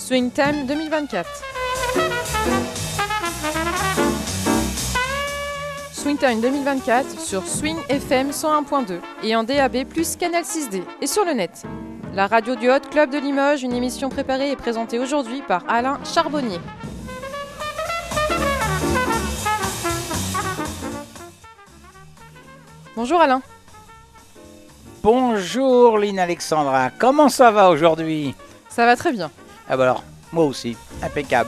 Swing Time 2024. Swing Time 2024 sur Swing FM 101.2 et en DAB+, Canal 6D et sur le net. La radio du Hot Club de Limoges, une émission préparée et présentée aujourd'hui par Alain Charbonnier. Bonjour Alain. Bonjour Lynn Alexandra, comment ça va aujourd'hui? Ça va très bien. Ah bah alors, moi aussi, impeccable.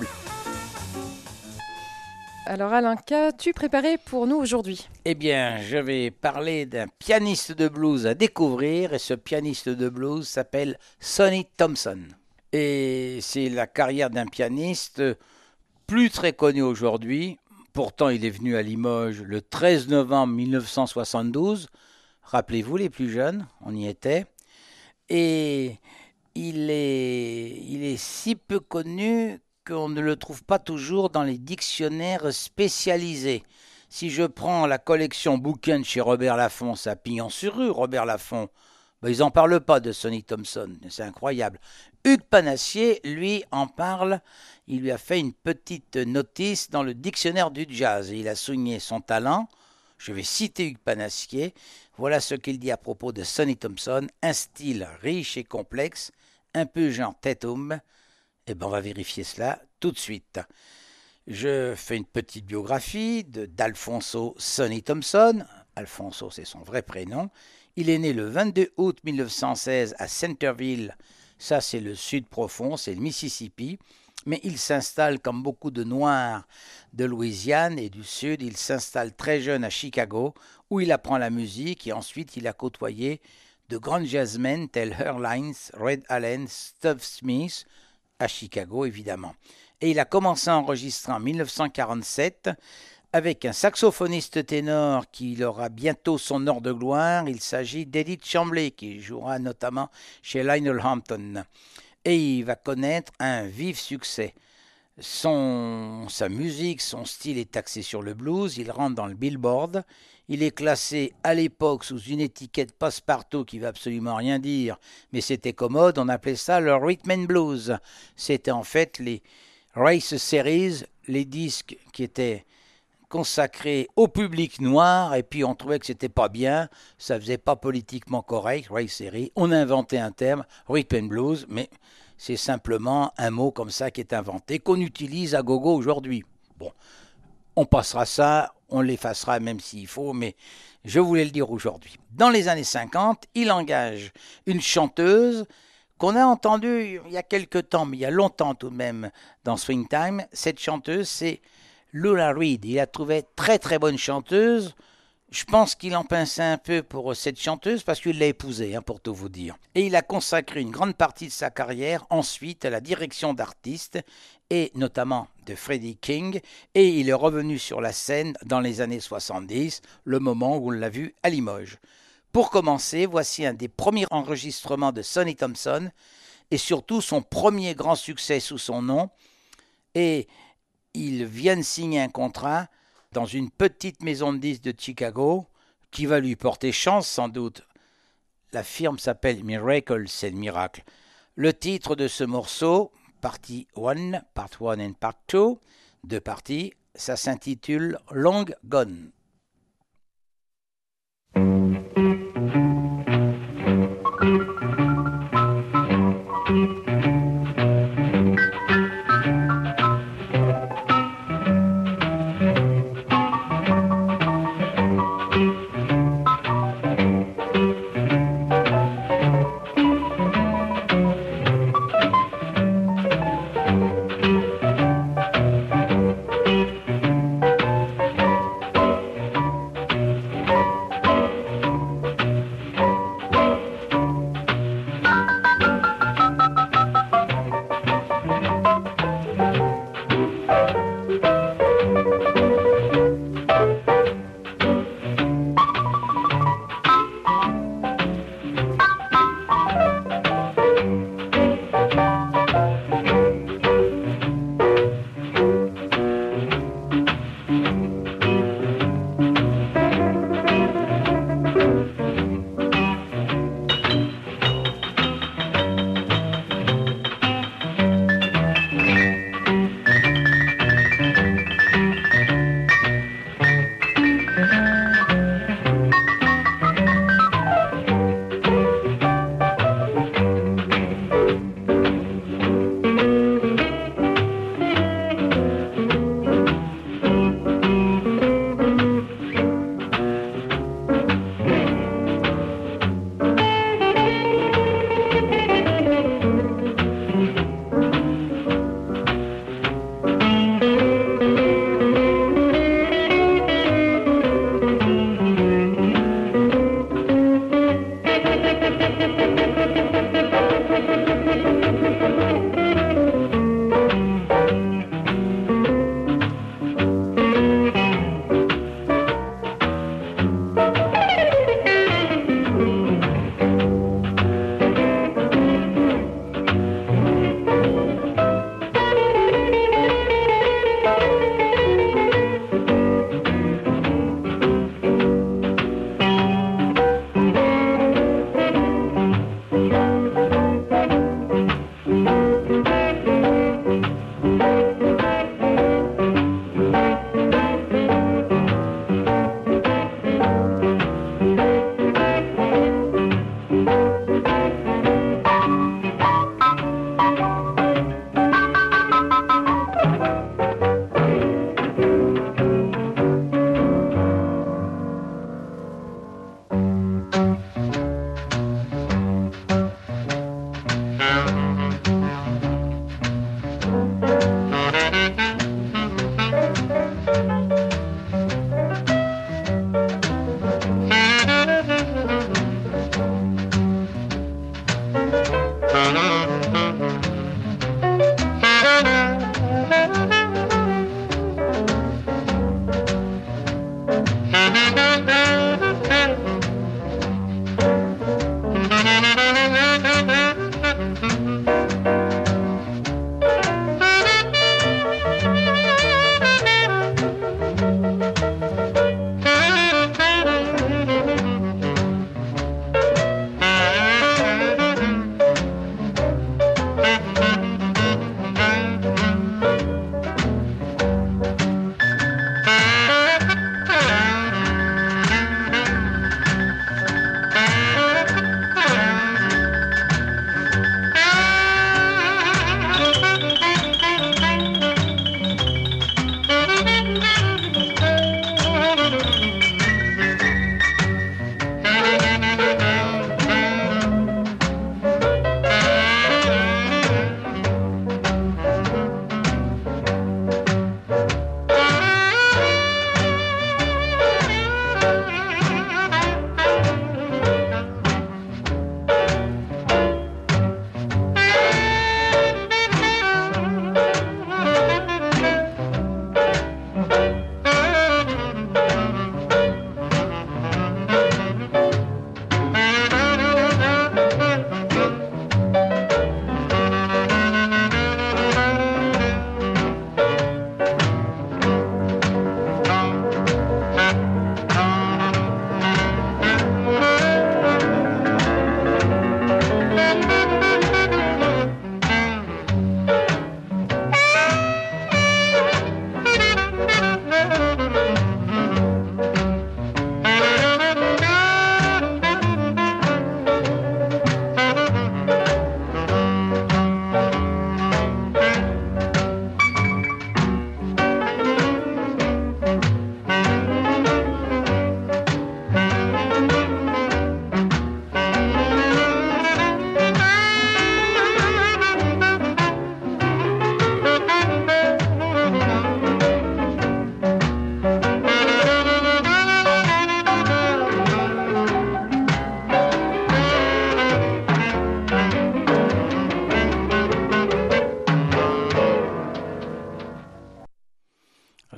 Alors Alain, qu'as-tu préparé pour nous aujourd'hui? Eh bien, je vais parler d'un pianiste de blues à découvrir, et ce pianiste de blues s'appelle Sonny Thompson. Et c'est la carrière d'un pianiste plus très connu aujourd'hui. Pourtant, il est venu à Limoges le 13 novembre 1972. Rappelez-vous, les plus jeunes, on y était. Et il est si peu connu qu'on ne le trouve pas toujours dans les dictionnaires spécialisés. Si je prends la collection bouquin chez Robert Laffont, c'est à Pignon-sur-Rue, Robert Laffont, ils n'en parlent pas de Sonny Thompson, c'est incroyable. Hugues Panassier, lui, en parle. Il lui a fait une petite notice dans le dictionnaire du jazz. Il a souligné son talent. Je vais citer Hugues Panassier. Voilà ce qu'il dit à propos de Sonny Thompson. Un style riche et complexe, un peu genre Tatum. Eh bien, on va vérifier cela tout de suite. Je fais une petite biographie d'Alfonso Sonny Thompson. Alfonso, c'est son vrai prénom. Il est né le 22 août 1916 à Centerville. Ça, c'est le sud profond, c'est le Mississippi. Mais il s'installe, comme beaucoup de Noirs de Louisiane et du Sud, il s'installe très jeune à Chicago, où il apprend la musique et ensuite il a côtoyé de grands jazzmen tels Earl Hines, Red Allen, Stubbs Smith, à Chicago évidemment. Et il a commencé à enregistrer en 1947 avec un saxophoniste ténor qui aura bientôt son heure de gloire. Il s'agit d'Edith Chamblay qui jouera notamment chez Lionel Hampton. Et il va connaître un vif succès. Sa musique, son style est axé sur le blues, il rentre dans le Billboard. Il est classé à l'époque sous une étiquette passe-partout qui ne veut absolument rien dire, mais c'était commode, on appelait ça le Rhythm and Blues. C'était en fait les Race Series, les disques qui étaient consacrés au public noir, et puis on trouvait que c'était pas bien, ça faisait pas politiquement correct, Race Series. On a inventé un terme, Rhythm and Blues, mais c'est simplement un mot comme ça qui est inventé, qu'on utilise à gogo aujourd'hui. Bon, on passera ça, on l'effacera même s'il faut, mais je voulais le dire aujourd'hui. Dans les années 50, il engage une chanteuse qu'on a entendue il y a quelque temps, mais il y a longtemps tout de même, dans Swing Time. Cette chanteuse, c'est Lula Reed. Il la trouvait très très bonne chanteuse. Je pense qu'il en pinçait un peu pour cette chanteuse parce qu'il l'a épousée, pour tout vous dire. Et il a consacré une grande partie de sa carrière ensuite à la direction d'artistes et notamment de Freddie King. Et il est revenu sur la scène dans les années 70, le moment où on l'a vu à Limoges. Pour commencer, voici un des premiers enregistrements de Sonny Thompson et surtout son premier grand succès sous son nom. Et il vient de signer un contrat dans une petite maison de disques de Chicago qui va lui porter chance sans doute. La firme s'appelle Miracle, c'est le miracle. Le titre de ce morceau, partie 1, part 1 and part 2, deux parties, ça s'intitule Long Gone.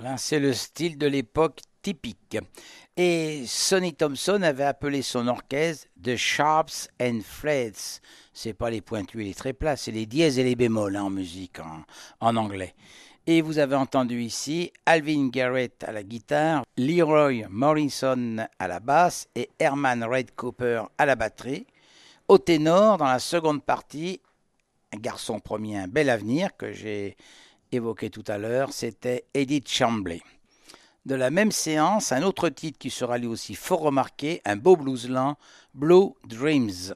hein, c'est le style de l'époque typique. Et Sonny Thompson avait appelé son orchestre The Sharps and Flats. C'est pas les pointus et les très plats, c'est les dièses et les bémols en musique en anglais. Et vous avez entendu ici Alvin Garrett à la guitare, Leroy Morrison à la basse et Herman Red Cooper à la batterie. Au ténor, dans la seconde partie, un garçon promis un bel avenir que j'ai évoqué tout à l'heure, c'était Edith Chamblay. De la même séance, un autre titre qui sera lui aussi fort remarqué, un beau blues lent, Blue Dreams.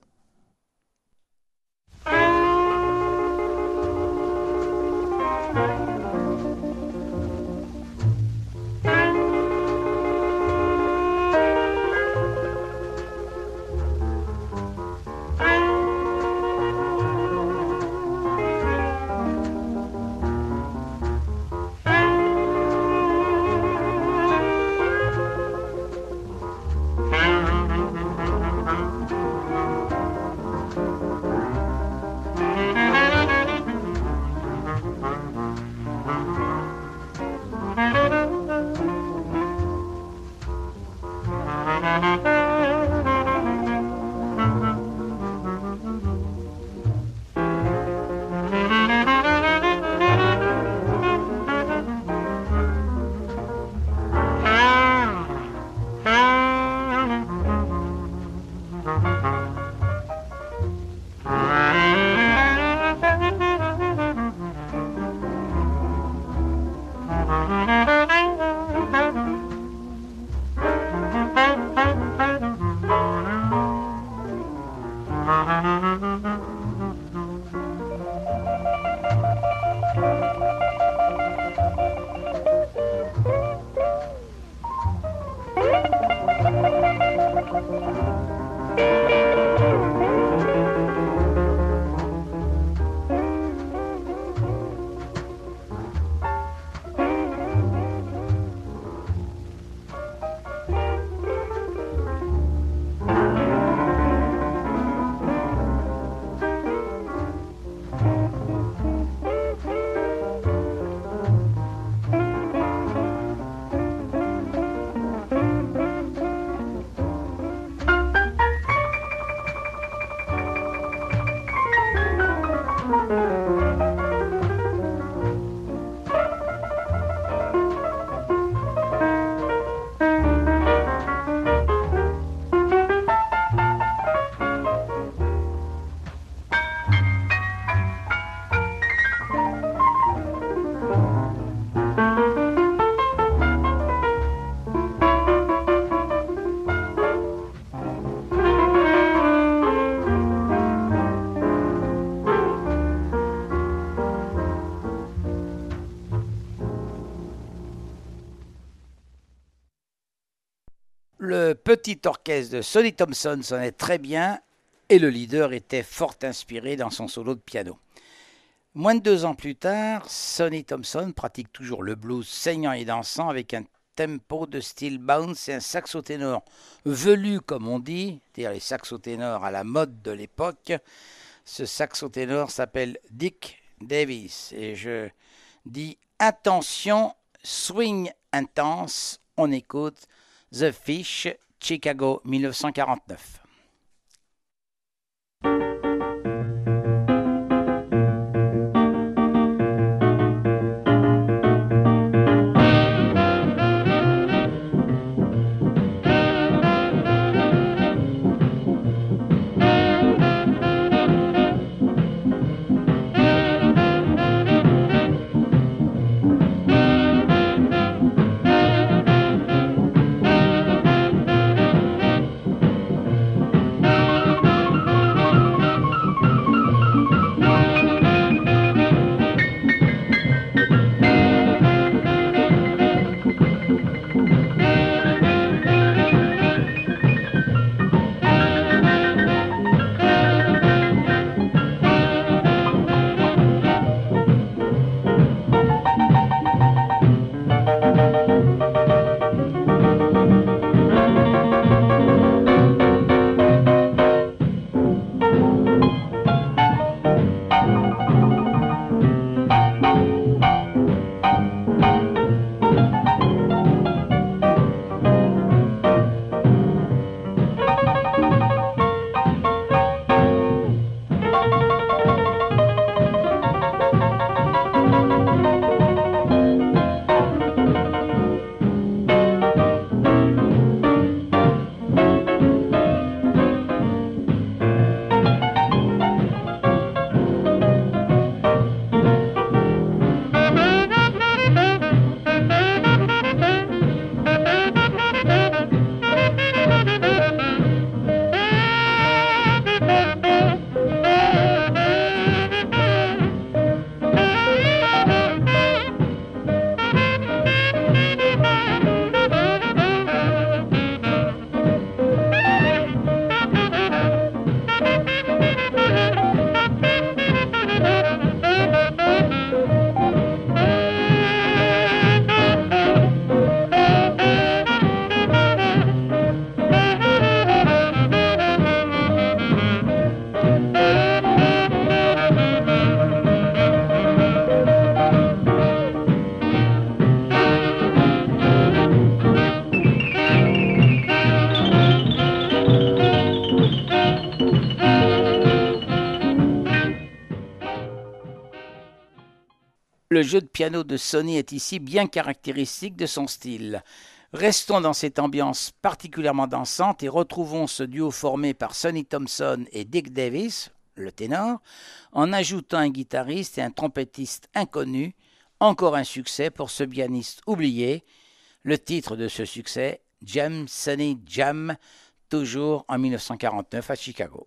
Le petit orchestre de Sonny Thompson sonnait très bien et le leader était fort inspiré dans son solo de piano. Moins de 2 ans plus tard, Sonny Thompson pratique toujours le blues saignant et dansant avec un tempo de style bounce et un saxo-ténor velu comme on dit, c'est-à-dire les saxo-ténors à la mode de l'époque. Ce saxo-ténor s'appelle Dick Davis et je dis attention, swing intense, on écoute The Fish, Chicago 1949. Le jeu de piano de Sonny est ici bien caractéristique de son style. Restons dans cette ambiance particulièrement dansante et retrouvons ce duo formé par Sonny Thompson et Dick Davis, le ténor, en ajoutant un guitariste et un trompettiste inconnu, encore un succès pour ce pianiste oublié. Le titre de ce succès, Jam Sonny Jam, toujours en 1949 à Chicago.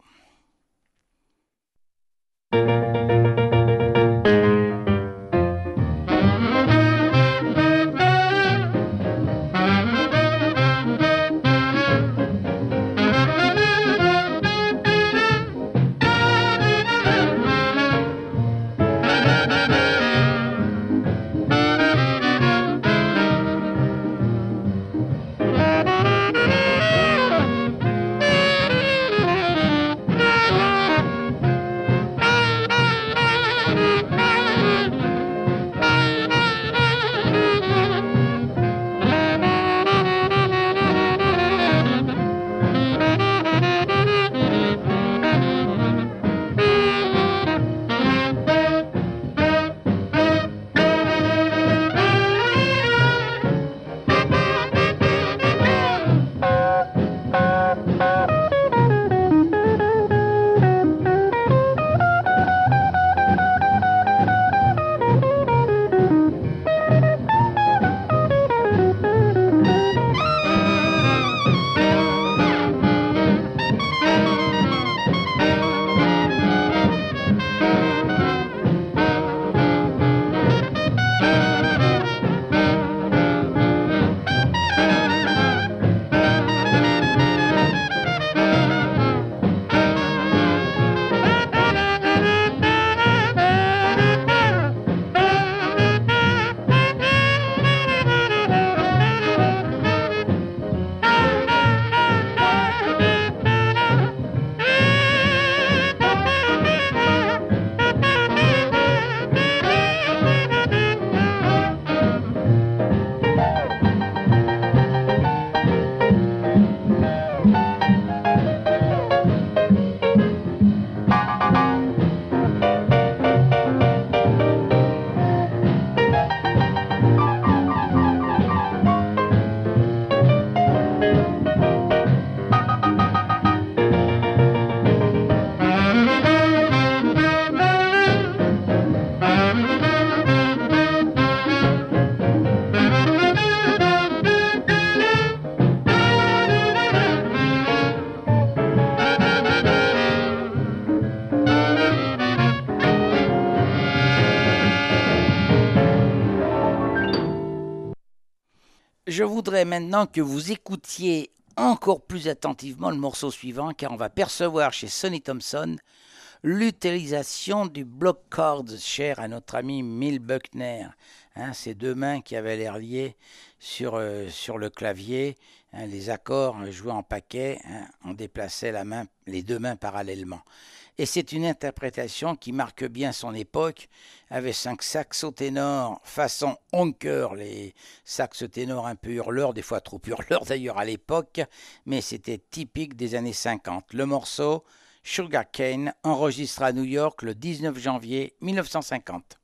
Je voudrais maintenant que vous écoutiez encore plus attentivement le morceau suivant, car on va percevoir chez Sonny Thompson l'utilisation du block chords cher à notre ami Milt Buckner. Ces deux mains qui avaient l'air liées sur le clavier, les accords joués en paquet, on déplaçait les deux mains parallèlement. Et c'est une interprétation qui marque bien son époque, avec un saxo-ténor façon honker, les saxo-ténors un peu hurleurs, des fois trop hurleurs d'ailleurs à l'époque, mais c'était typique des années 50. Le morceau Sugar Cane, enregistré à New York le 19 janvier 1950.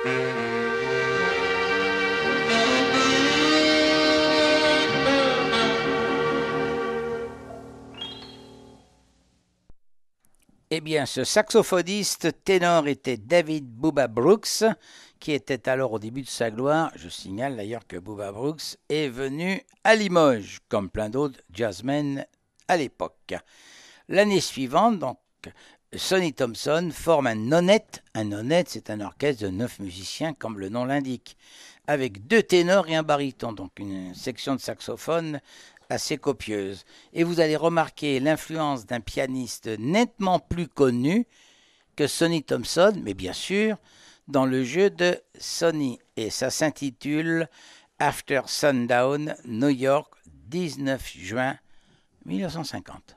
Eh bien, ce saxophoniste ténor était David Bubba Brooks, qui était alors au début de sa gloire. Je signale d'ailleurs que Bubba Brooks est venu à Limoges, comme plein d'autres jazzmen à l'époque. L'année suivante, donc, Sonny Thompson forme un nonette. Un nonette, c'est un orchestre de 9 musiciens, comme le nom l'indique, avec 2 ténors et un baryton, donc une section de saxophone assez copieuse. Et vous allez remarquer l'influence d'un pianiste nettement plus connu que Sonny Thompson, mais bien sûr, dans le jeu de Sonny. Et ça s'intitule After Sundown, New York, 19 juin 1950.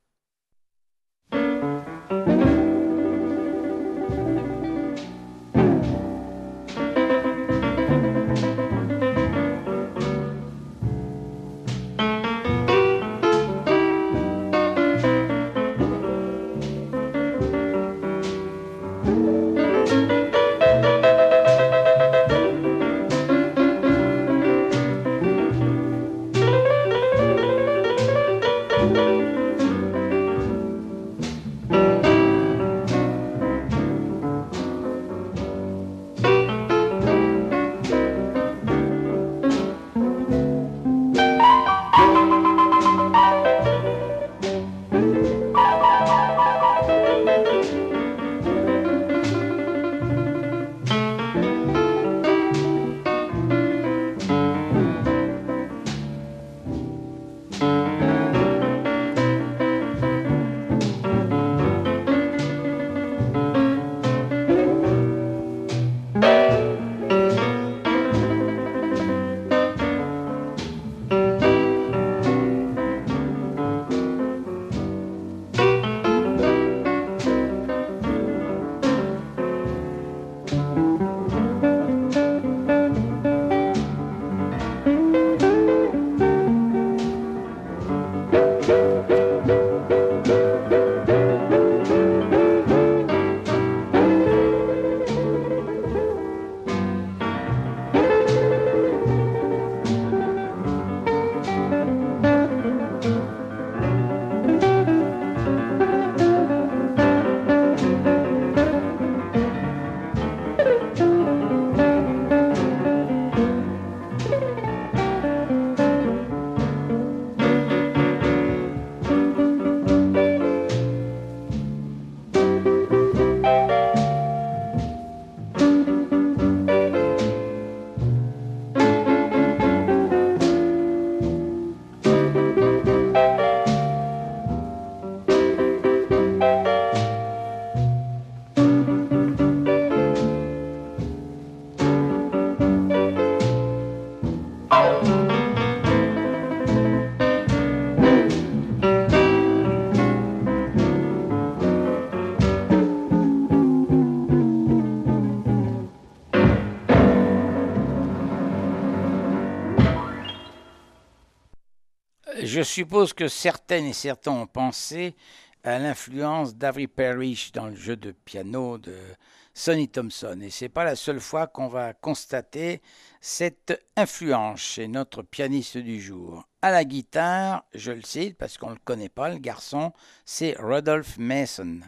Je suppose que certaines et certains ont pensé à l'influence d'Avery Parrish dans le jeu de piano de Sonny Thompson. Et ce n'est pas la seule fois qu'on va constater cette influence chez notre pianiste du jour. À la guitare, je le cite parce qu'on ne le connaît pas, le garçon, c'est Rudolph Mason.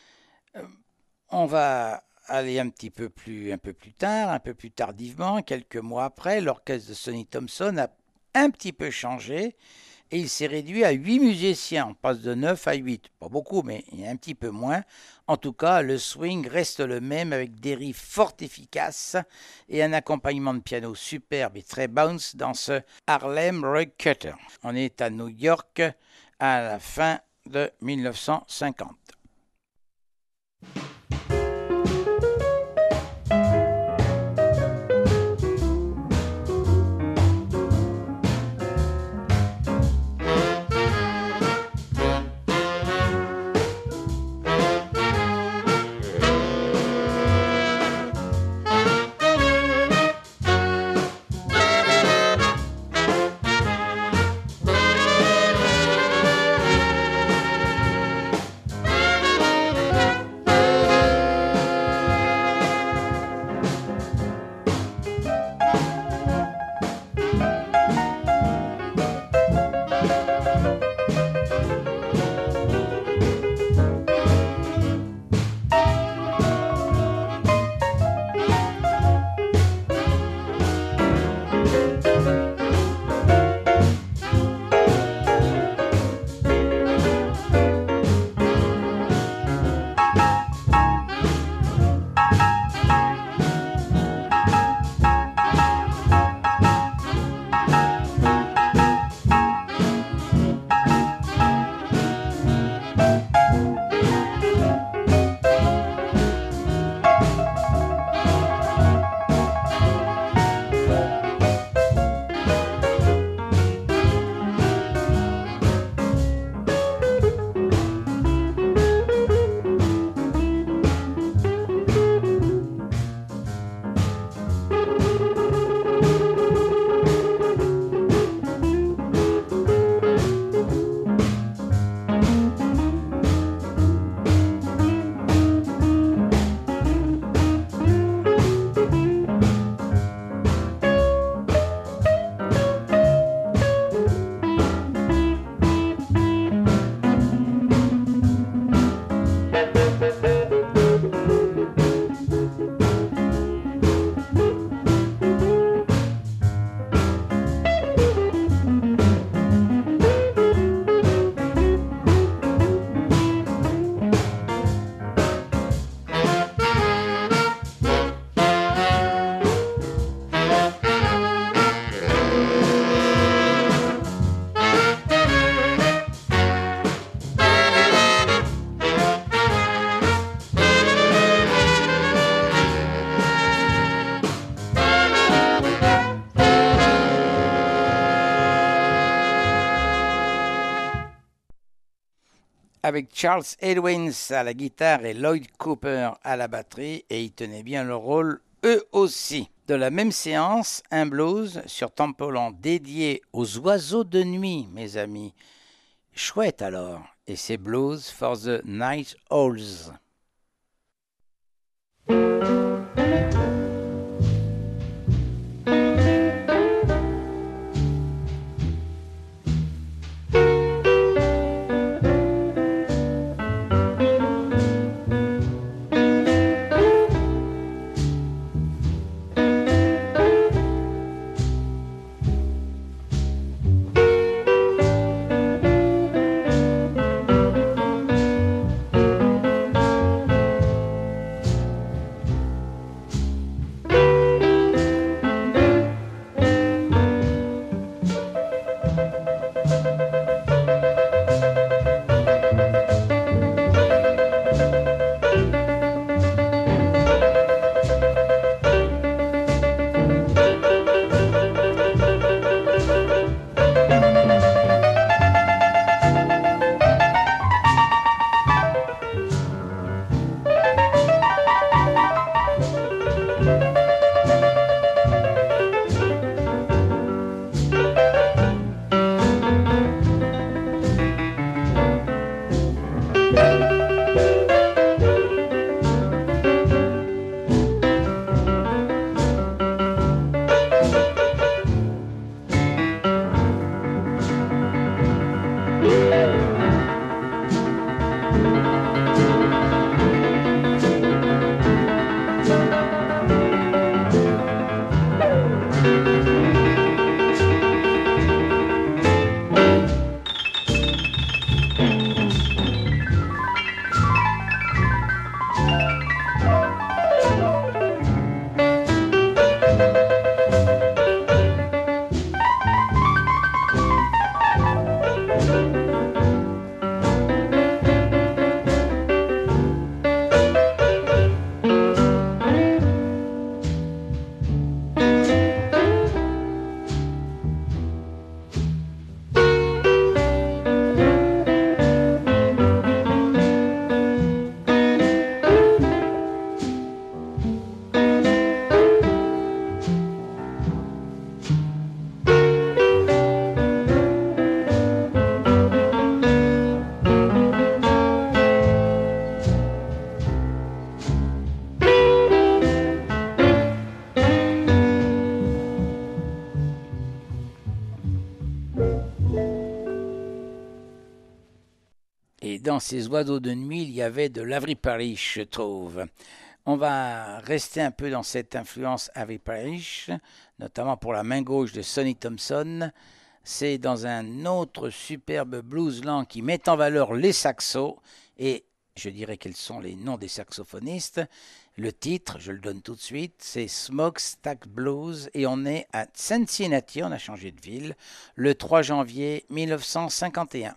On va aller un peu plus tard, un peu plus tardivement, quelques mois après, l'orchestre de Sonny Thompson a un petit peu changé. Et il s'est réduit à 8 musiciens. On passe de 9 à 8. Pas beaucoup, mais il y a un petit peu moins. En tout cas, le swing reste le même avec des riffs fort efficaces et un accompagnement de piano superbe et très bounce dans ce Harlem Rug Cutter. On est à New York à la fin de 1950. avec Charles Edwins à la guitare et Lloyd Cooper à la batterie, et ils tenaient bien le rôle eux aussi. De la même séance, un blues sur Temple dédié aux oiseaux de nuit, mes amis. Chouette alors, et c'est Blues for the Night Owls. Et dans ces oiseaux de nuit, il y avait de l'Avery Parish, je trouve. On va rester un peu dans cette influence Avery Parish, notamment pour la main gauche de Sonny Thompson. C'est dans un autre superbe blues lent qui met en valeur les saxos, et je dirais quels sont les noms des saxophonistes. Le titre, je le donne tout de suite, c'est Smokestack Blues, et on est à Cincinnati, on a changé de ville, le 3 janvier 1951.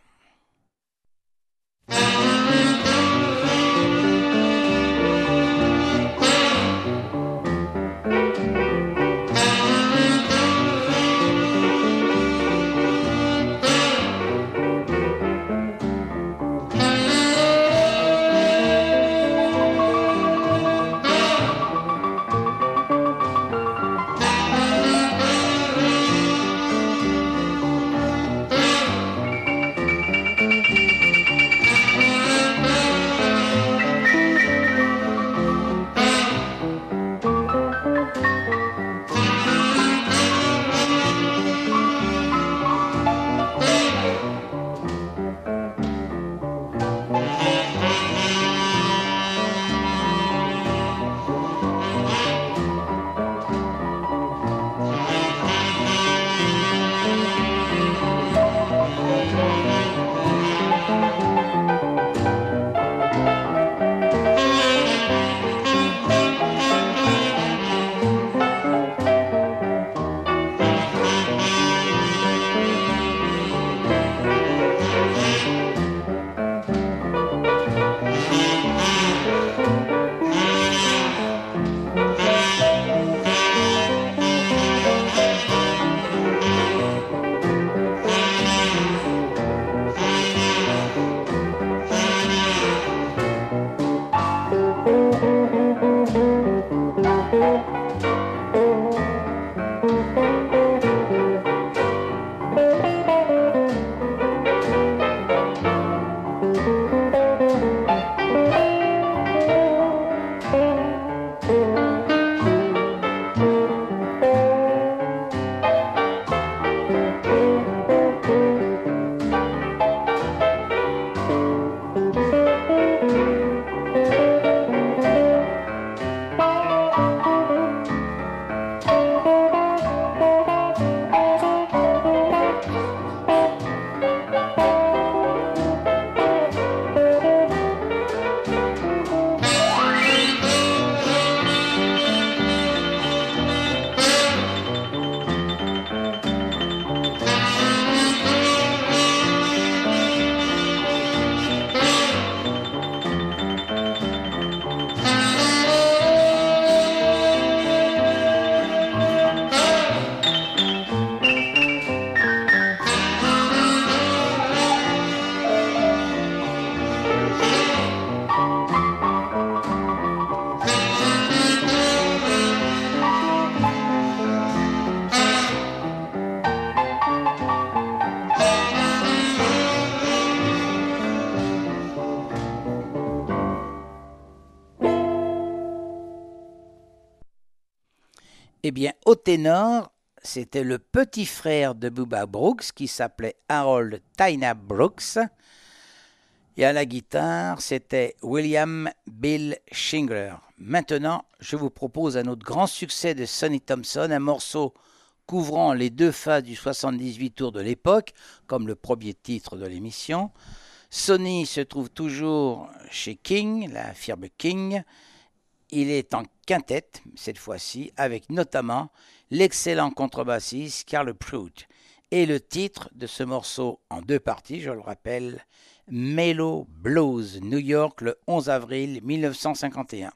Eh bien, au ténor, c'était le petit frère de Bubba Brooks qui s'appelait Harold Tina Brooks. Et à la guitare, c'était William Bill Shingler. Maintenant, je vous propose un autre grand succès de Sonny Thompson, un morceau couvrant les deux phases du 78 tours de l'époque, comme le premier titre de l'émission. Sonny se trouve toujours chez King, la firme King. Il est en quintette, cette fois-ci, avec notamment l'excellent contrebassiste Carl Pruitt. Et le titre de ce morceau en deux parties, je le rappelle, Mellow Blues, New York, le 11 avril 1951.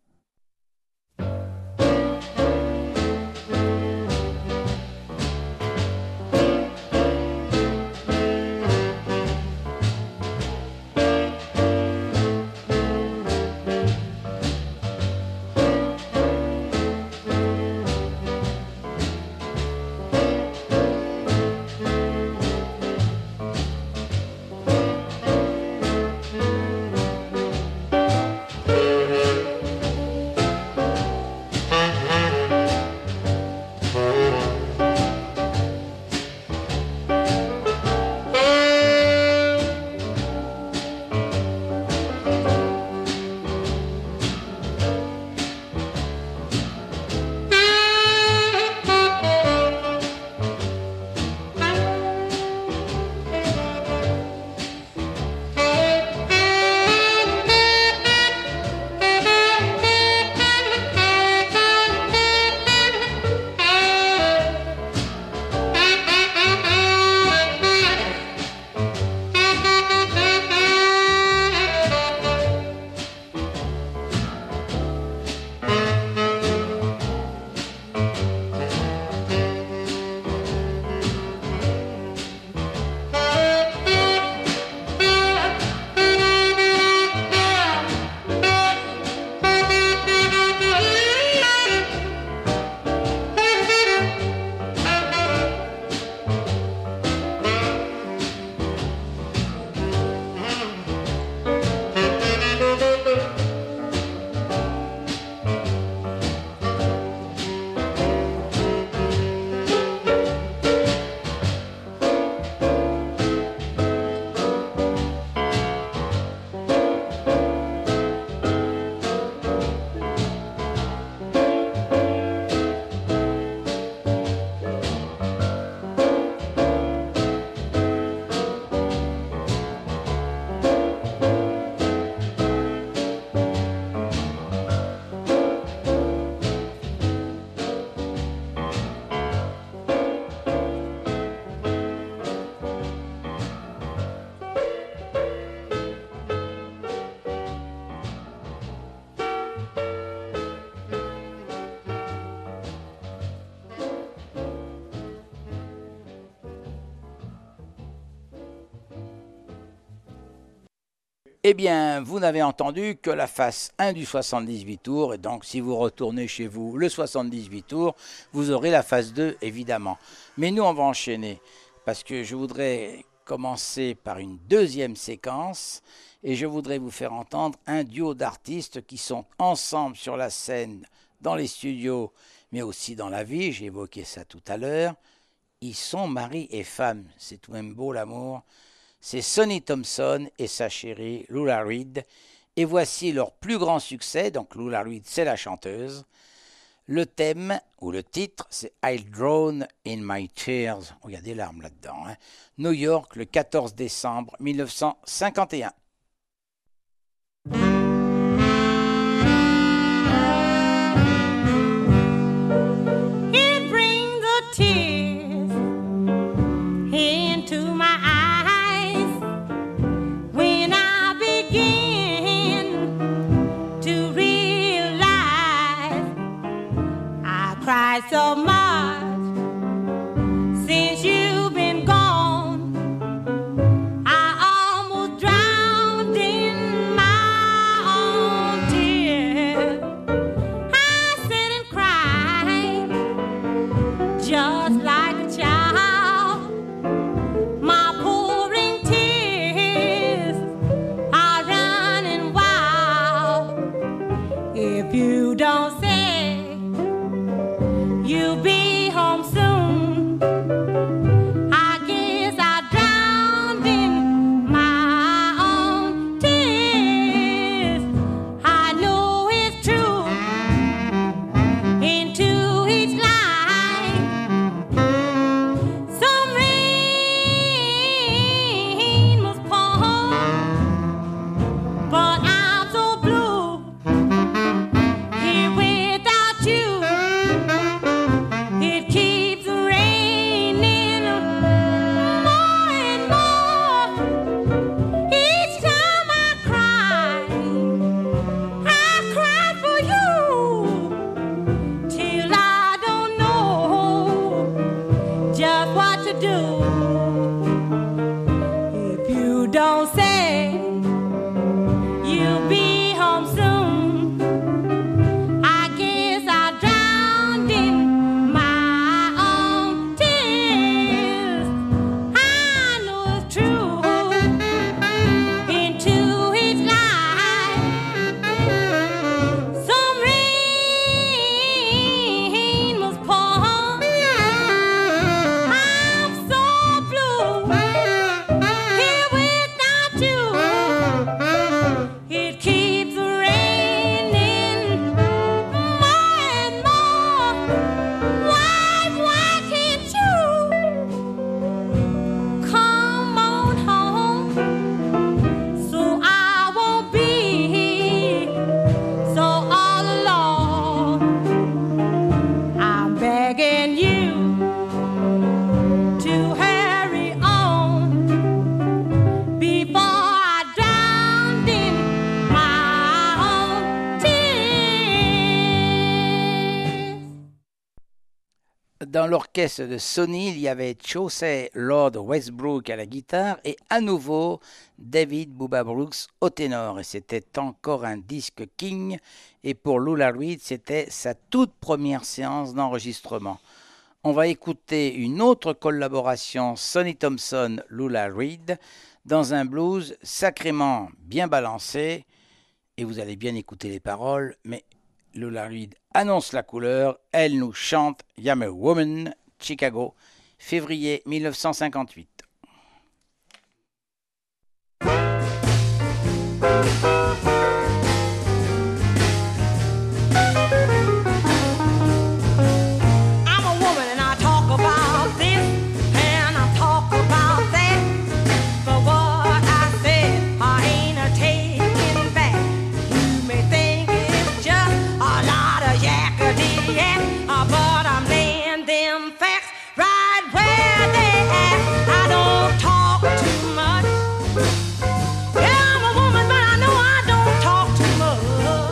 Eh bien, vous n'avez entendu que la face 1 du 78 tours, et donc si vous retournez chez vous le 78 tours, vous aurez la face 2, évidemment. Mais nous, on va enchaîner, parce que je voudrais commencer par une deuxième séquence, et je voudrais vous faire entendre un duo d'artistes qui sont ensemble sur la scène, dans les studios, mais aussi dans la vie, j'ai évoqué ça tout à l'heure. Ils sont mari et femme, c'est tout de même beau l'amour. C'est Sonny Thompson et sa chérie Lula Reed. Et voici leur plus grand succès, donc Lula Reed c'est la chanteuse. Le thème, ou le titre, c'est I'll Drown in My Tears. Oh, il y a des larmes là-dedans. Hein. New York, le 14 décembre 1951. It brings a tears into my eyes when I begin to realize I cried so much since you've been gone. I almost drowned in my own tears. I sit and cry just like a child. My pouring tears are running wild. If you don't say do if you don't say you'll be home soon? I guess I drowned in my own tears. I know it's true. Into his life, some rain must pour. I'm so blue here without you. It keeps raining more and more. Why can't you come on home so I won't be so all alone? I'm begging you to hurry on before I drown in my own tears. Dans l'orchestre de Sony, il y avait Chauncey Lord Westbrook à la guitare et à nouveau David Bubba Brooks au ténor. Et c'était encore un disque King. Et pour Lula Reed, c'était sa toute première séance d'enregistrement. On va écouter une autre collaboration Sonny Thompson-Lula Reed dans un blues sacrément bien balancé. Et vous allez bien écouter les paroles, mais Lula Reed annonce la couleur, elle nous chante I'm a Woman, Chicago, février 1958. I'm a woman and I talk about this and I talk about that. But what I said, I ain't a taking back. You may think it's just a lot of yakety yak, but I'm laying them facts right where they at. I don't talk too much. Yeah, I'm a woman, but I know I don't talk too much.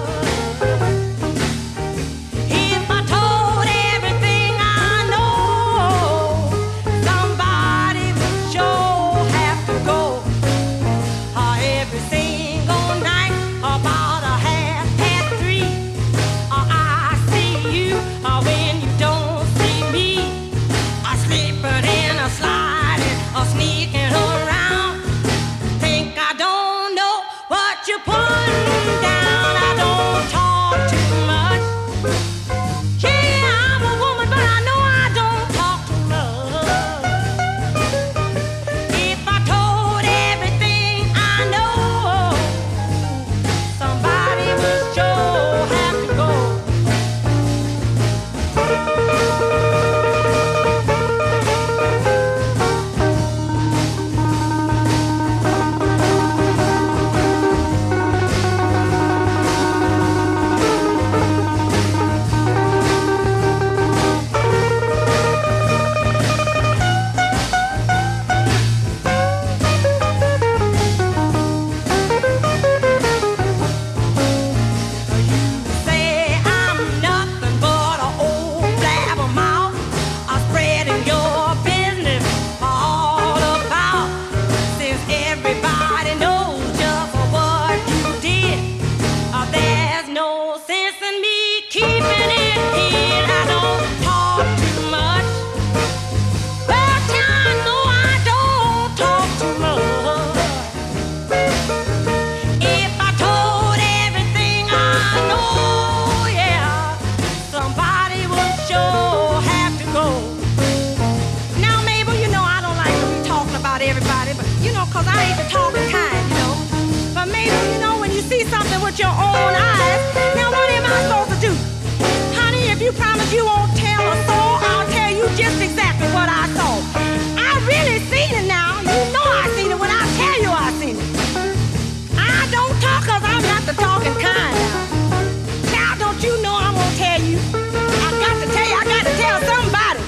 If I told everything I know, somebody would sure have to go. Every single night, about 3:30, I see you when you don't see me. Sleeping in a sliding, sneaking around. Think I don't know what you're putting down. I don't talk too much. Yeah, I'm a woman, but I know I don't talk too much. If I told everything I know, somebody would sure have to go. Say I'm nothing but an old blabbermouth, spreading your business all about. Since everybody knows just what you did, there's no sense in me keeping it hid. I don't talk too much. Well, I know I don't talk too much. If I told everything I know, yeah, somebody would sure have to go. Now, Mabel, you know I don't like to be talking about everybody, but you know, 'cause I ain't the talking kind, you know. But Mabel, you know, when you see something with your own eyes, now what am I supposed to do? Honey, if you promise you won't tell a soul, I'll tell you just exactly what I saw. I really seen it now. You know I seen it when I tell you I seen it. I don't talk 'cause I'm not the talking kind now. Now, don't you know I'm gonna tell you? I got to tell you, I got to tell somebody.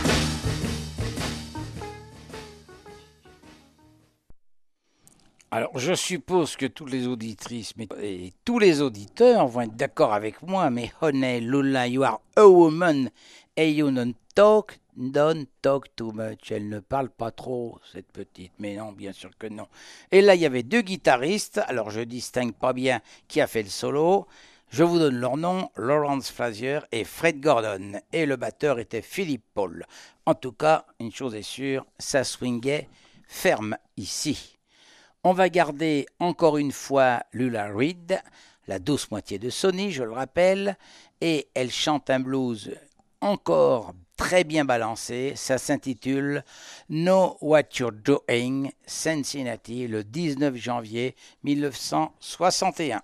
Alors, je suppose que toutes les auditrices et tous les auditeurs vont être d'accord avec moi, mais honey, Lola, you are a woman, et you don't Don't talk too much. Elle ne parle pas trop, cette petite. Mais non, bien sûr que non. Et là, il y avait deux guitaristes. Alors, je distingue pas bien qui a fait le solo. Je vous donne leur nom, Lawrence Frazier et Fred Gordon. Et le batteur était Philip Paul. En tout cas, une chose est sûre, ça swingait ferme ici. On va garder encore une fois Lula Reed, la douce moitié de Sonny, je le rappelle, et elle chante un blues encore très bien balancé. Ça s'intitule Know What You're Doing, Cincinnati, le 19 janvier 1961.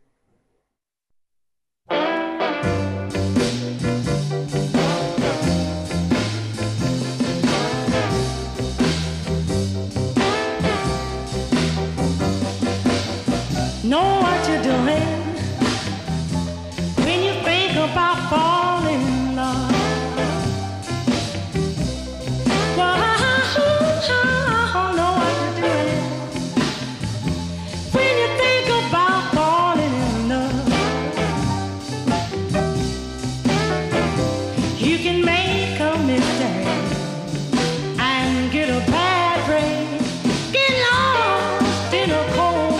Know what you're doing when you think about falling in love. Well, know what you're doing when you think about falling in love. You can make a mistake and get a bad break, get lost in a cold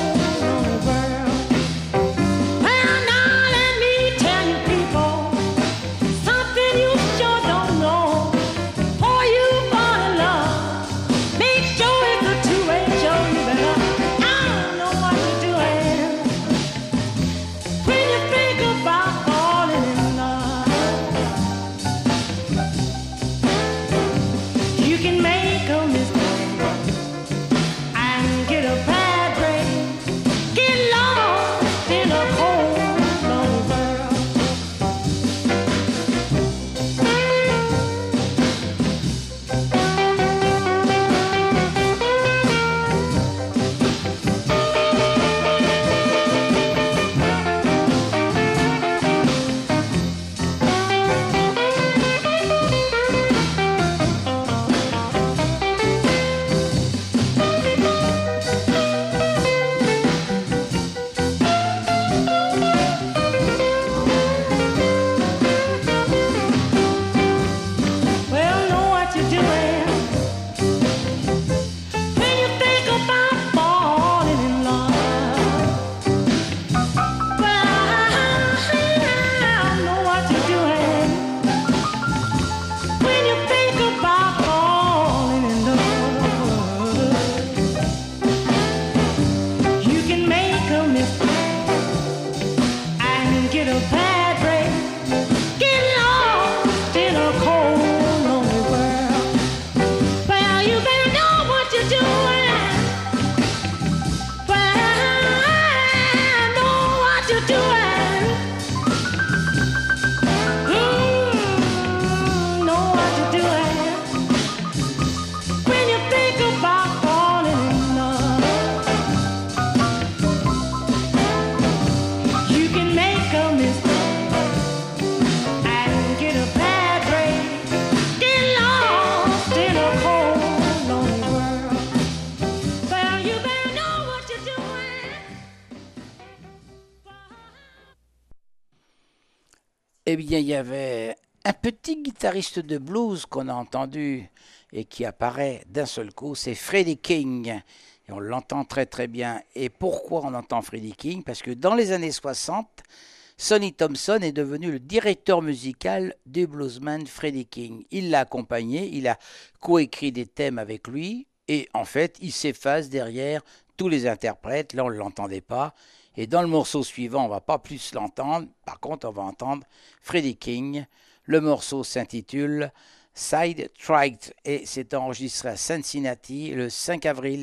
Eh bien, il y avait un petit guitariste de blues qu'on a entendu et qui apparaît d'un seul coup, c'est Freddie King. Et on l'entend très très bien. Et pourquoi on entend Freddie King? Parce que dans les années 60, Sonny Thompson est devenu le directeur musical du bluesman Freddie King. Il l'a accompagné, il a coécrit des thèmes avec lui et en fait, il s'efface derrière tous les interprètes. Là, on ne l'entendait pas. Et dans le morceau suivant, on ne va pas plus l'entendre. Par contre, on va entendre Freddie King. Le morceau s'intitule Side Tracked et c'est enregistré à Cincinnati le 5 avril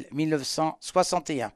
1961.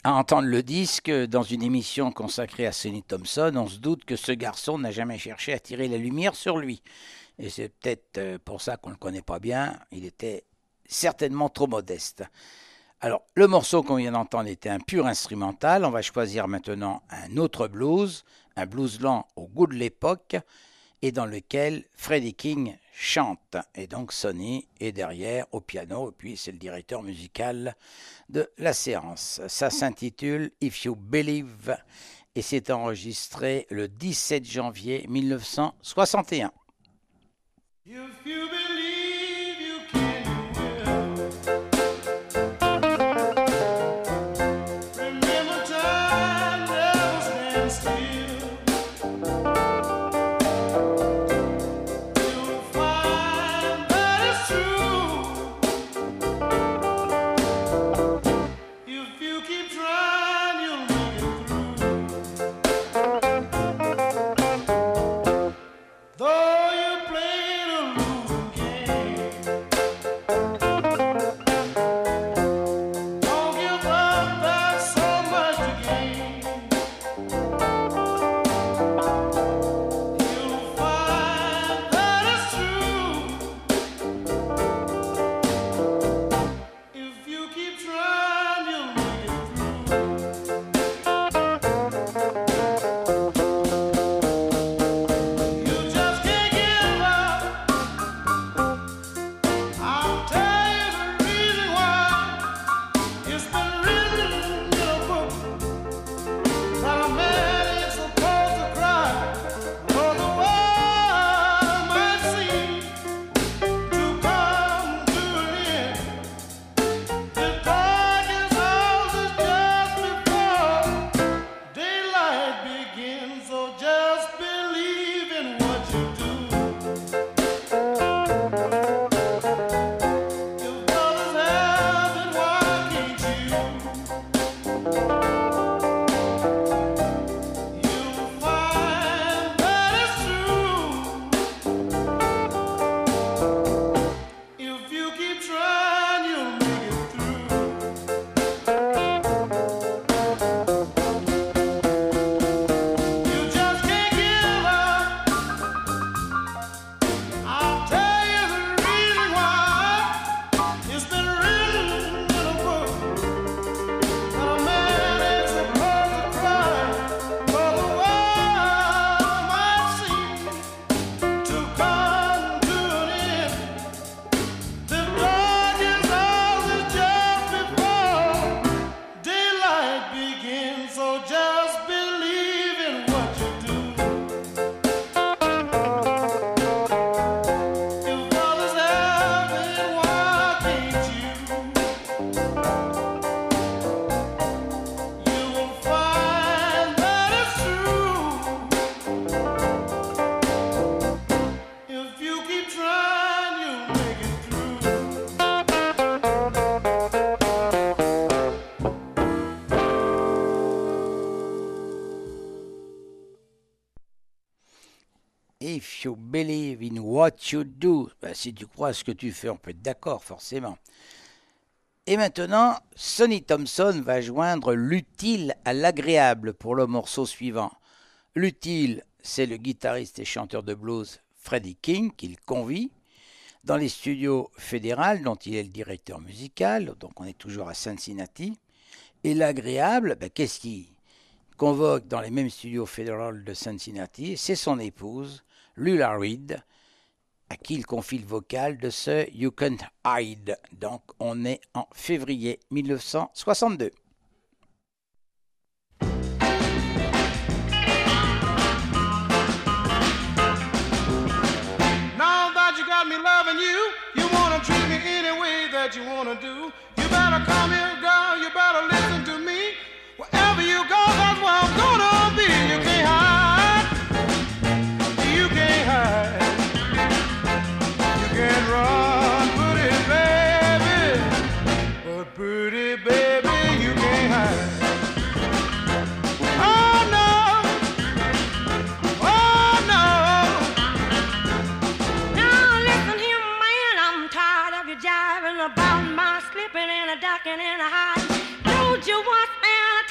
À entendre le disque dans une émission consacrée à Sonny Thompson, on se doute que ce garçon n'a jamais cherché à tirer la lumière sur lui. Et c'est peut-être pour ça qu'on ne le connaît pas bien, il était certainement trop modeste. Alors, le morceau qu'on vient d'entendre était un pur instrumental. On va choisir maintenant un autre blues, un blues lent au goût de l'époque, et dans lequel Freddie King chante. Et donc Sonny est derrière au piano, et puis c'est le directeur musical de la séance. Ça s'intitule If You Believe, et c'est enregistré le 17 janvier 1961. If you believe you can, you will. Remember time never stands still. You'll find that it's true. If you keep trying, you'll make it through. Though you played a losing game, don't give up, there's so much to gain. You'll find that it's true. If you keep trying, you'll make it through. You just can't give up. I'll tell you the reason why. It's been written in a book that a man ain't supposed to cry, for the world might seem to come to an end. The darkest hours is just before daylight begins, so just believe in what you do. If others have it, why can't you? You'll find that it's true. If you keep trying, you'll make it through. You just can't give up. I'll tell you the reason why. It's been written in a book that a man ain't supposed to cry, for the world might seem to come to an end. The darkest hours is just before daylight begins, so just believe in what you do. If others have it, why can't you? You will find that it's true. If you keep trying, you'll make it through. If you believe in what you do, si tu crois à ce que tu fais, on peut être d'accord, forcément. Et maintenant, Sonny Thompson va joindre l'utile à l'agréable pour le morceau suivant. L'utile, c'est le guitariste et chanteur de blues Freddie King qu'il convie dans les studios fédérales dont il est le directeur musical, donc on est toujours à Cincinnati. Et l'agréable, qu'est-ce qu'il convoque dans les mêmes studios fédéraux de Cincinnati? C'est son épouse, Lula Reed, à qui il confie le vocal de ce You Can't Hide. Donc on est en février 1962. Now that you got me loving you, you wanna treat me any way that you wanna do. You better come here, girl, you better listen to me. Wherever you go, that's where I'm gonna be. You can't hide, you can't hide. You can't run, pretty baby, but pretty baby, you can't hide. Oh no, oh no. Now listen here, man, I'm tired of you jiving about my slipping and a ducking and a hiding. Don't you want me to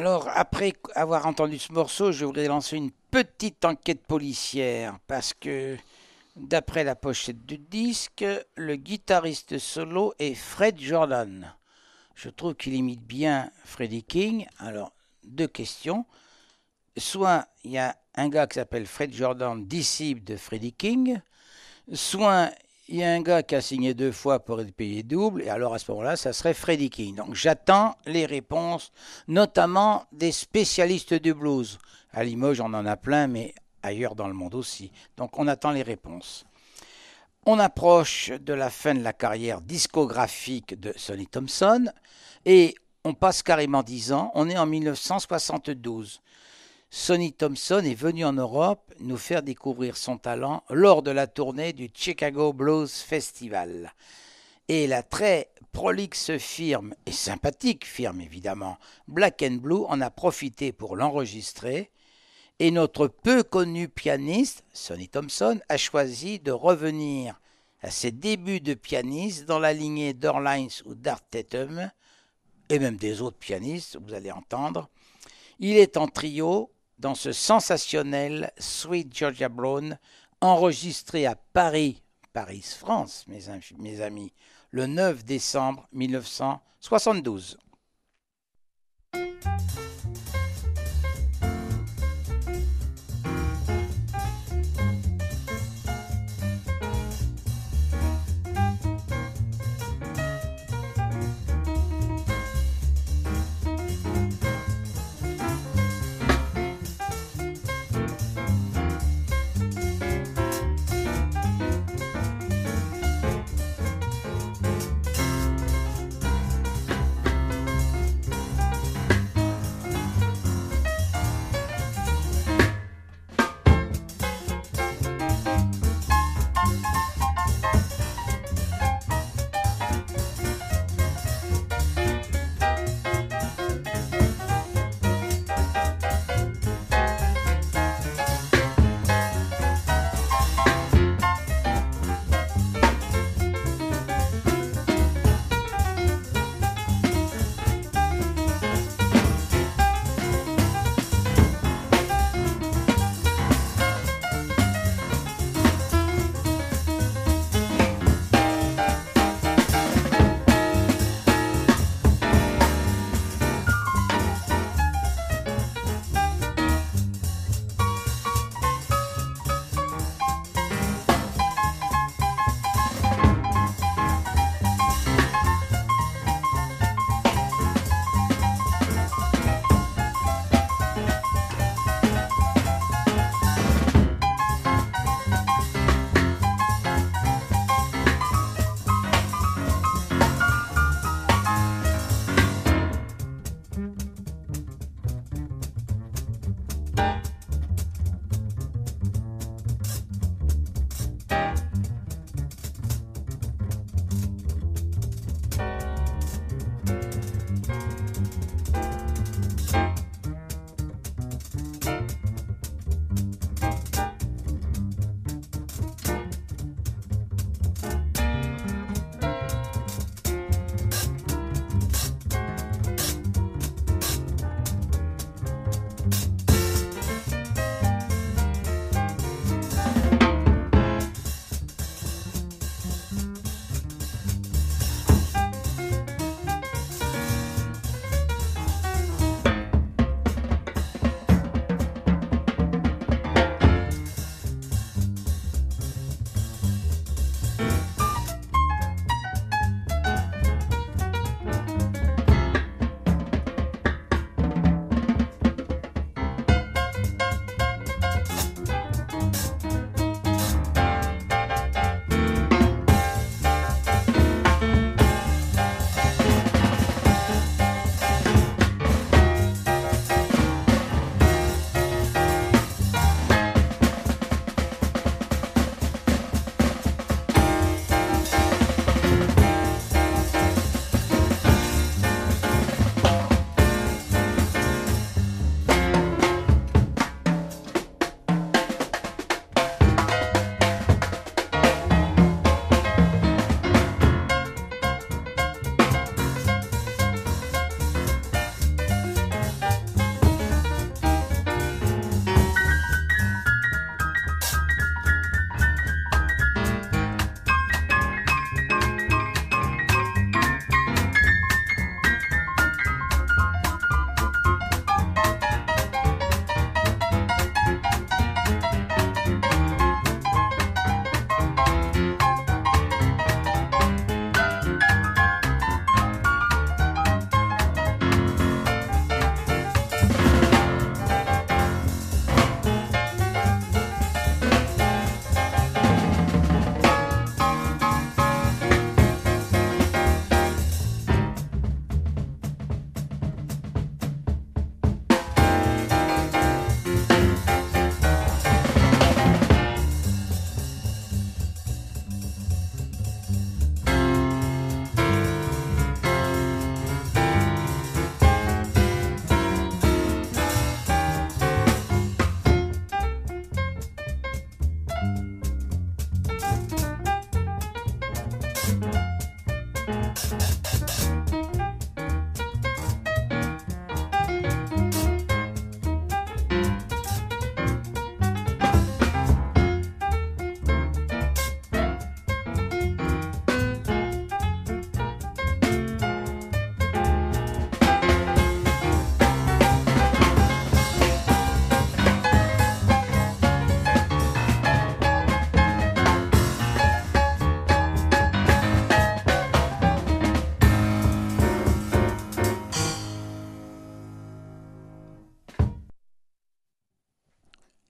Alors, après avoir entendu ce morceau, je voudrais lancer une petite enquête policière parce que, d'après la pochette du disque, le guitariste solo est Fred Jordan. Je trouve qu'il imite bien Freddie King. Alors, deux questions. Soit il y a un gars qui s'appelle Fred Jordan, disciple de Freddie King, soit il y a un gars qui a signé 2 fois pour être payé double, et alors à ce moment-là, ça serait Freddie King. Donc j'attends les réponses, notamment des spécialistes du blues. À Limoges, on en a plein, mais ailleurs dans le monde aussi. Donc on attend les réponses. On approche de la fin de la carrière discographique de Sonny Thompson, et on passe carrément 10 ans, on est en 1972. Sonny Thompson est venu en Europe nous faire découvrir son talent lors de la tournée du Chicago Blues Festival. Et la très prolixe firme, et sympathique firme évidemment, Black & Blue en a profité pour l'enregistrer. Et notre peu connu pianiste, Sonny Thompson, a choisi de revenir à ses débuts de pianiste dans la lignée d'Orleans ou d'Art Tatum, et même des autres pianistes, vous allez entendre. Il est en trio dans ce sensationnel Sweet Georgia Brown, enregistré à Paris, France, mes amis, le 9 décembre 1972.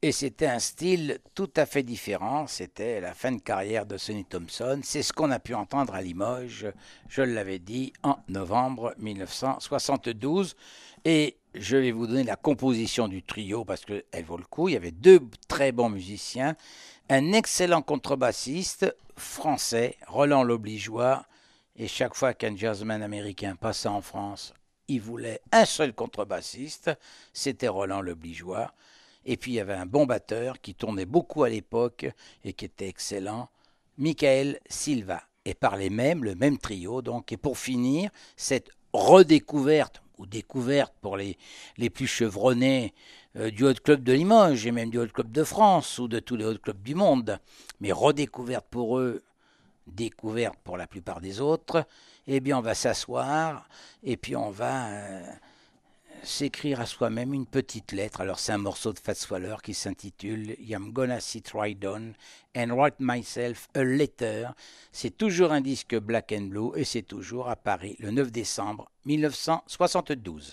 Et c'était un style tout à fait différent. C'était la fin de carrière de Sonny Thompson. C'est ce qu'on a pu entendre à Limoges, je l'avais dit, en novembre 1972. Et je vais vous donner la composition du trio parce qu'elle vaut le coup. Il y avait deux très bons musiciens, un excellent contrebassiste français, Roland L'Obligeois. Et chaque fois qu'un jazzman américain passait en France, il voulait un seul contrebassiste, c'était Roland L'Obligeois. Et puis il y avait un bon batteur qui tournait beaucoup à l'époque et qui était excellent, Michael Silva. Et par le même trio donc. Et pour finir, cette redécouverte, ou découverte pour les plus chevronnés du Hot Club de Limoges et même du Hot Club de France ou de tous les Hot Clubs du monde, mais redécouverte pour eux, découverte pour la plupart des autres, eh bien on va s'asseoir et puis on va s'écrire à soi-même une petite lettre. Alors c'est un morceau de Fats Waller qui s'intitule I'm gonna sit right down and write myself a letter. C'est toujours un disque Black and Blue et c'est toujours à Paris le 9 décembre 1972.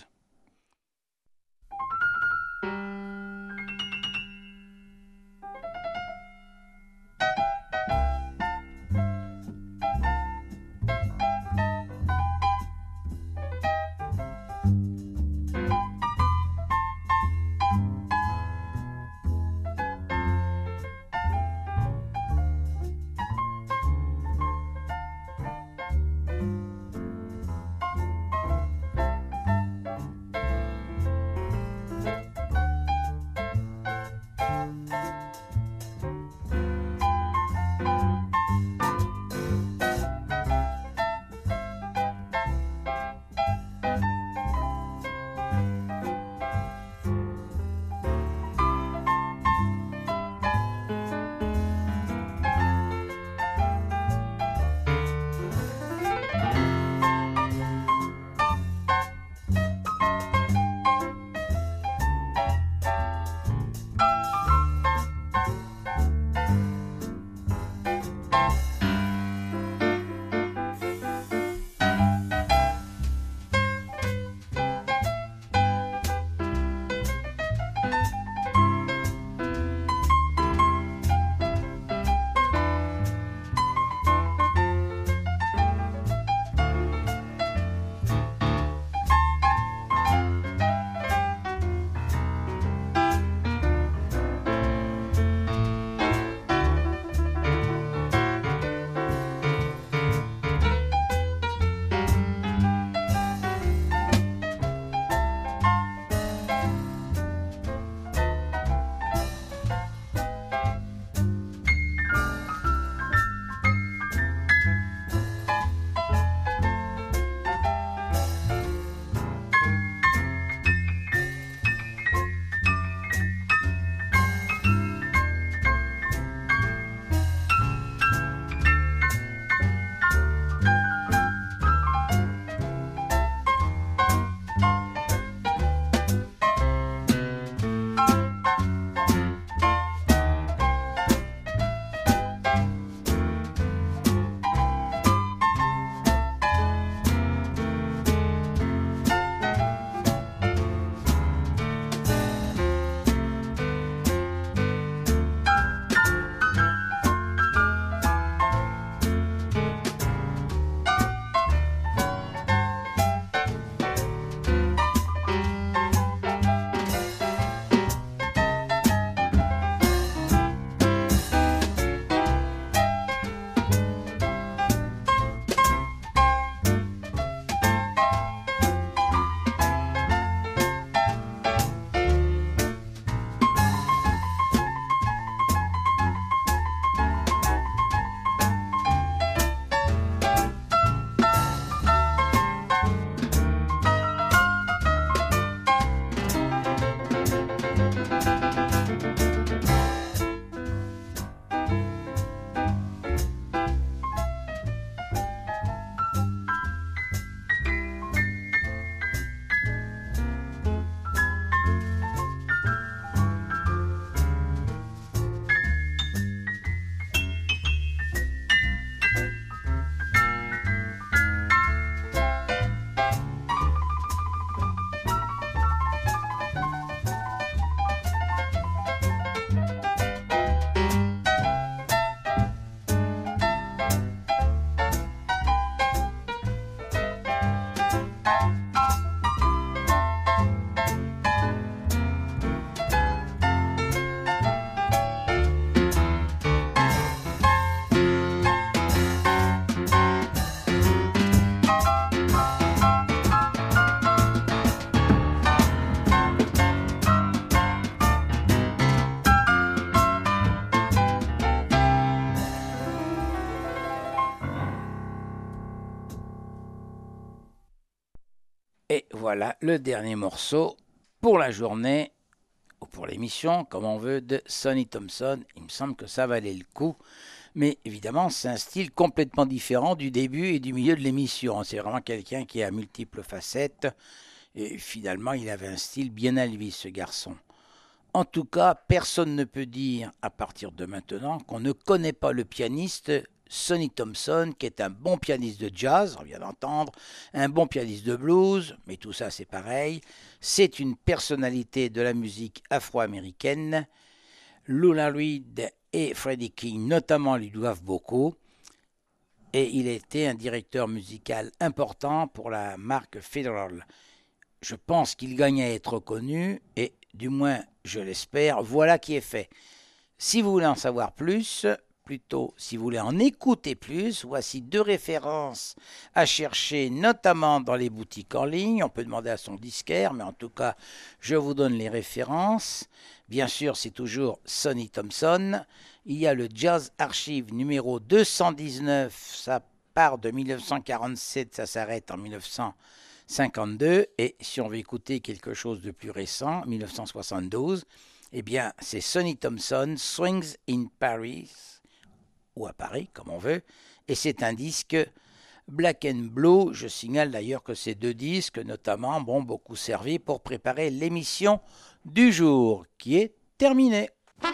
voilà le dernier morceau pour la journée, ou pour l'émission, comme on veut, de Sonny Thompson. Il me semble que ça valait le coup. Mais évidemment, c'est un style complètement différent du début et du milieu de l'émission. C'est vraiment quelqu'un qui a multiples facettes. Et finalement, il avait un style bien à lui, ce garçon. En tout cas, personne ne peut dire, à partir de maintenant, qu'on ne connaît pas le pianiste Sonny Thompson, qui est un bon pianiste de jazz, on vient d'entendre, un bon pianiste de blues, mais tout ça c'est pareil. C'est une personnalité de la musique afro-américaine. Lula Reed et Freddie King notamment lui doivent beaucoup. Et il était un directeur musical important pour la marque Federal. Je pense qu'il gagne à être connu, et du moins je l'espère, voilà qui est fait. Si vous voulez en savoir plus, plutôt si vous voulez en écouter plus, voici 2 références à chercher, notamment dans les boutiques en ligne. On peut demander à son disquaire, mais en tout cas, je vous donne les références. Bien sûr, c'est toujours Sonny Thompson. Il y a le Jazz Archive numéro 219, ça part de 1947, ça s'arrête en 1952. Et si on veut écouter quelque chose de plus récent, 1972, eh bien, c'est Sonny Thompson, Swings in Paris, ou à Paris, comme on veut, et c'est un disque Black and Blue. Je signale d'ailleurs que ces 2 disques, notamment, m'ont beaucoup servi pour préparer l'émission du jour, qui est terminée.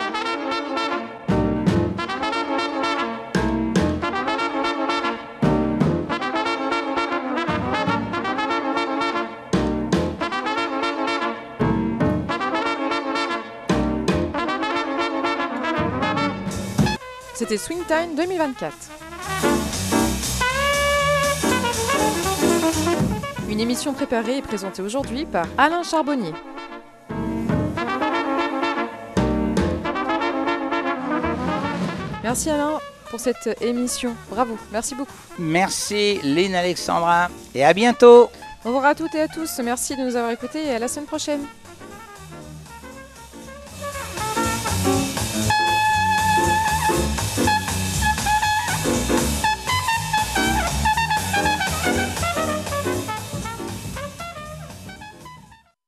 C'était Swing Time 2024. Une émission préparée et présentée aujourd'hui par Alain Charbonnier. Merci Alain pour cette émission. Bravo, merci beaucoup. Merci Lynn Alexandra, et à bientôt. Au revoir à toutes et à tous. Merci de nous avoir écoutés et à la semaine prochaine.